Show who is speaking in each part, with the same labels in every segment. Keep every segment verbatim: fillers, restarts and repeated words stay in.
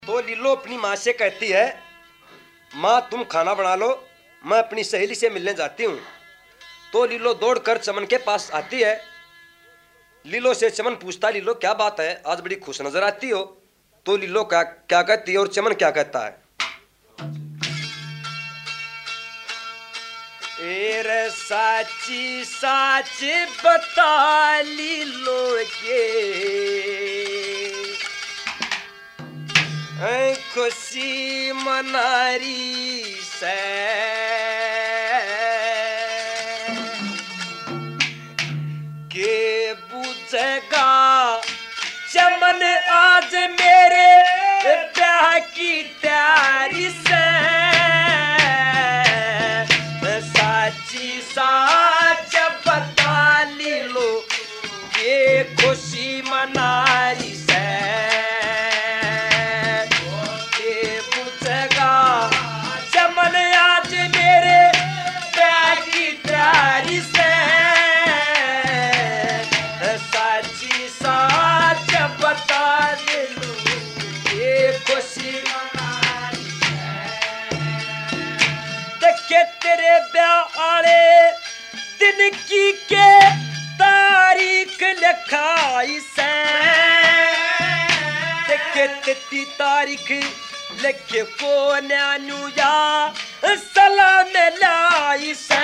Speaker 1: तो लीलो अपनी माँ से कहती है, माँ तुम खाना बना लो, मैं अपनी सहेली से मिलने जाती हूँ। तो लीलो दौड़कर चमन के पास आती है। लीलो से चमन पूछता, लीलो क्या बात है, आज बड़ी खुश नजर आती हो। तो लीलो क्या क्या कहती है और चमन क्या कहता है। एर साची साच बता लीलो के खुशी मनारी से के बुझेगा चमन आज मेरे ब्याह की तैयारी से। साची साच बता लीलो के खुशी मनारी से चमन आज मेरे ब्याह की तैयारी से। साची साच बता दे ये खुशी मनारी है। देखे तेरे ब्याह आले दिन की के तारीख लिखाई से। देखे तेती तारीख लिखे को न्यानू या सलाम लाई से।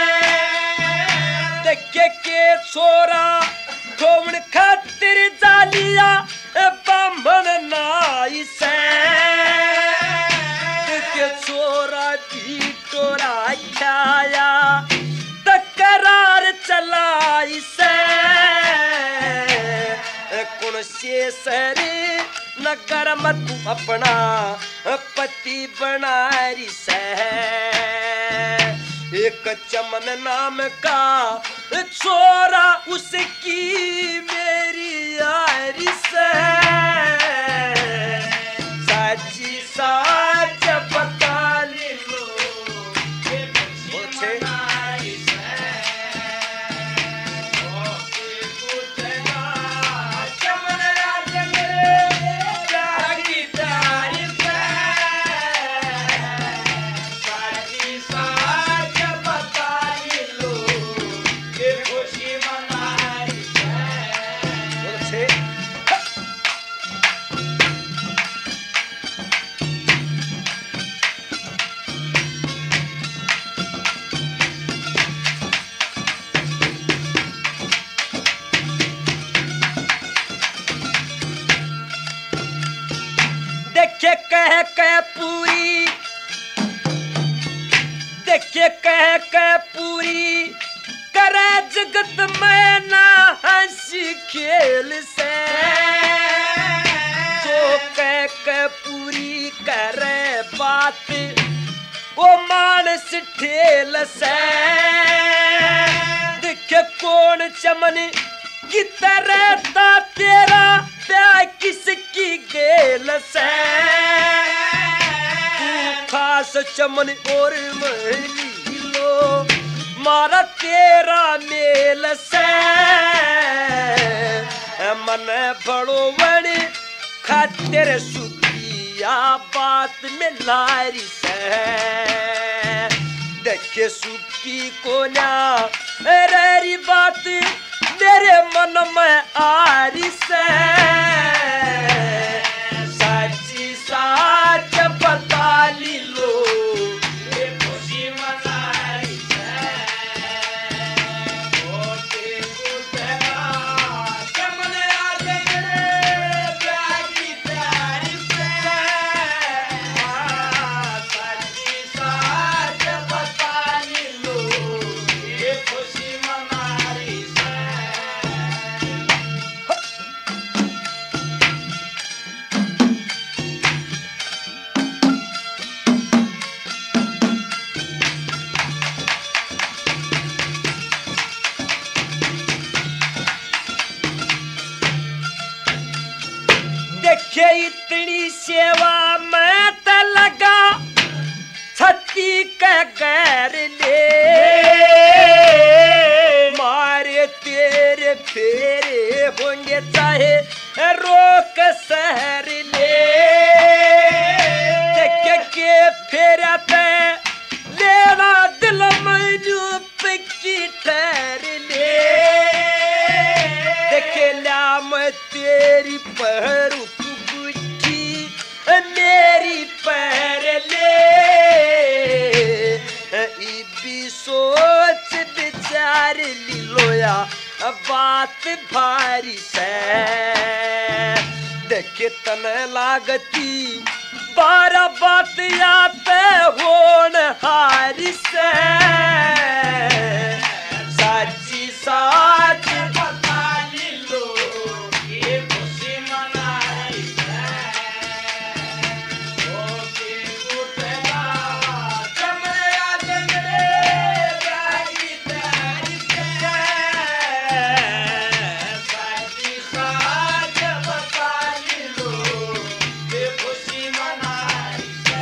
Speaker 1: देखे के छोरा ठोमन खातिर जालिया बामन नाई से। देखे छोरा भी टोरा खाया तकरार चलाई से। कौन से सरे नगर मत अपना पति बनारी से। एक चमन नाम का छोरा उसकी मेरी यारी से। साची साच बता लीलो देखे कह कह पूरी। देखे कह कह पूरी करे जगत में ना हंसी खेल से। जो कह कह पूरी करे बात वो मानस ठेल से। देखे कौन चमन की तरह तेरा प्यार किसकी गेल से। तू खास चमन और महली लो मारा तेरा मेल से। मन बड़ो बड़े खातिर सुखिया बात में लारी से। देखे सुखी को ना रेरी बात मेरे मन में आरी से। साची साच बता लीलो ये खुशी मनारी से। ओके बुझेगा चमन आज मेरे ब्याह की तैयारी से। साची साच बता लीलो ये खुशी मनारी से। बात भारी से देखे तने लागती बारह बात आते होन हारी से साची साच बता लो ये खुशी मनाई से ओ के उठला चमया जगरे जागी तारी से साची साच बता लो ये खुशी मनाई से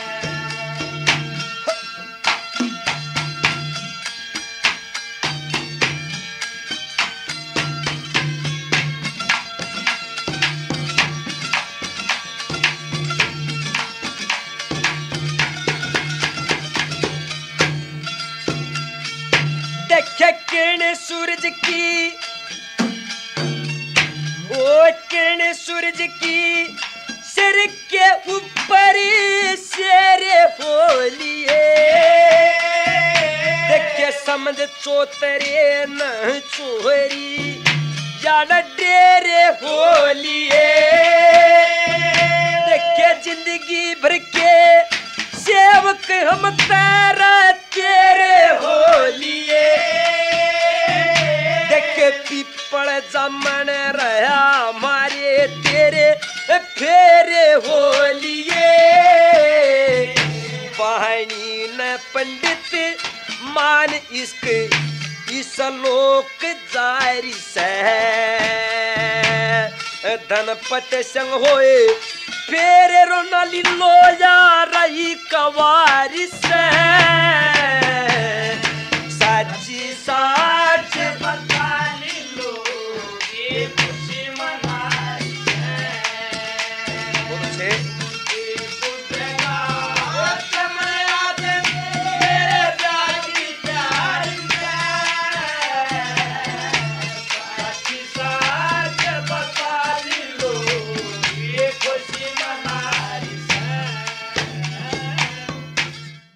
Speaker 1: देखे किरण सूरज की ओ किरण सूरज की सिर के ऊपर शेरे बोलिए देखे समझ चोतरे न चोरी या न डेरे होलिए देखे जिंदगी भर के सेवक हम तेरा तेरे होलिए देखे पीपल जामन रहा मारे तेरे फेरे होलिए पानी न पंडित मान इश्क इस लोक जारी से धनपत संग होए फेरे रोनाली लोया रही कवारी से साची साच